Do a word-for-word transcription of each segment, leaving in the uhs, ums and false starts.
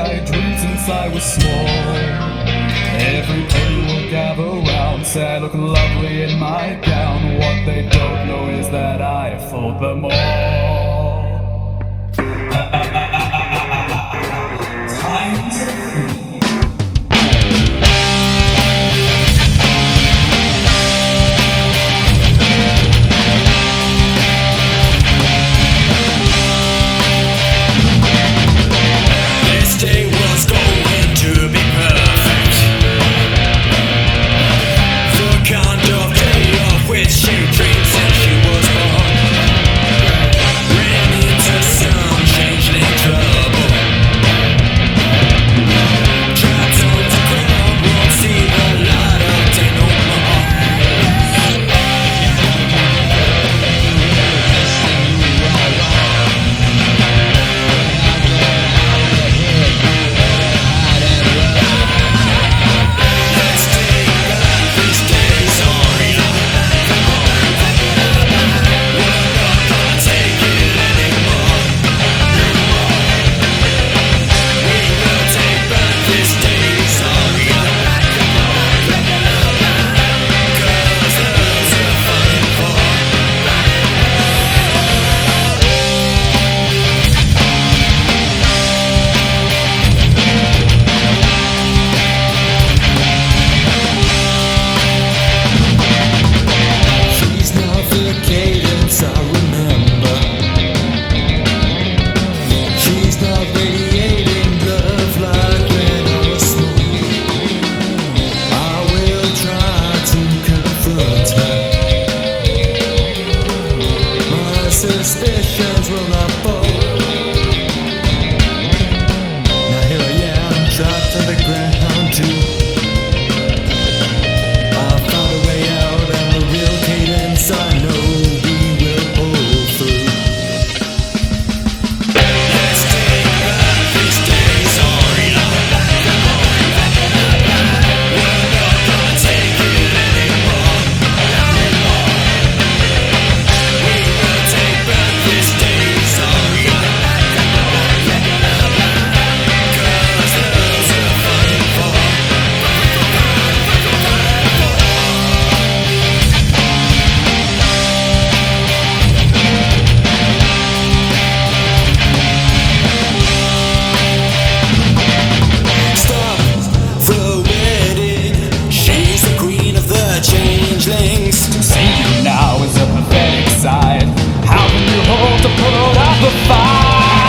I dreamed since I was small. Everybody will gather round, say I look lovely in my gown. What they don't know is that I fooled them all. Time to suspicions will not fall. Now here I am, trapped to the ground too. I found a way out and the real cadence I know we will pull through. Let's take back these days, sorry, we're not gonna take it anymore. We will take back this day, sorry, cause there's a fight for. Stop the wedding, she's the queen of the changelings. To see you now is a pathetic sight. How can you hope to put up the fight?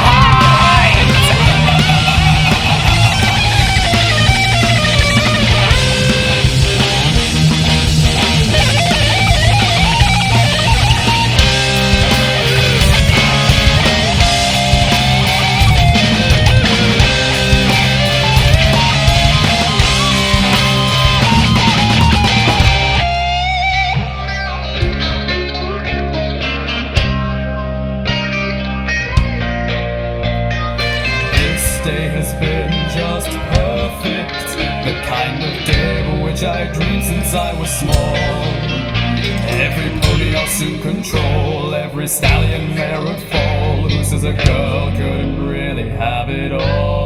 Day has been just perfect, the kind of day of which I dreamed since I was small. Every pony I'll soon control, every stallion mare would fall. Who says a girl couldn't really have it all?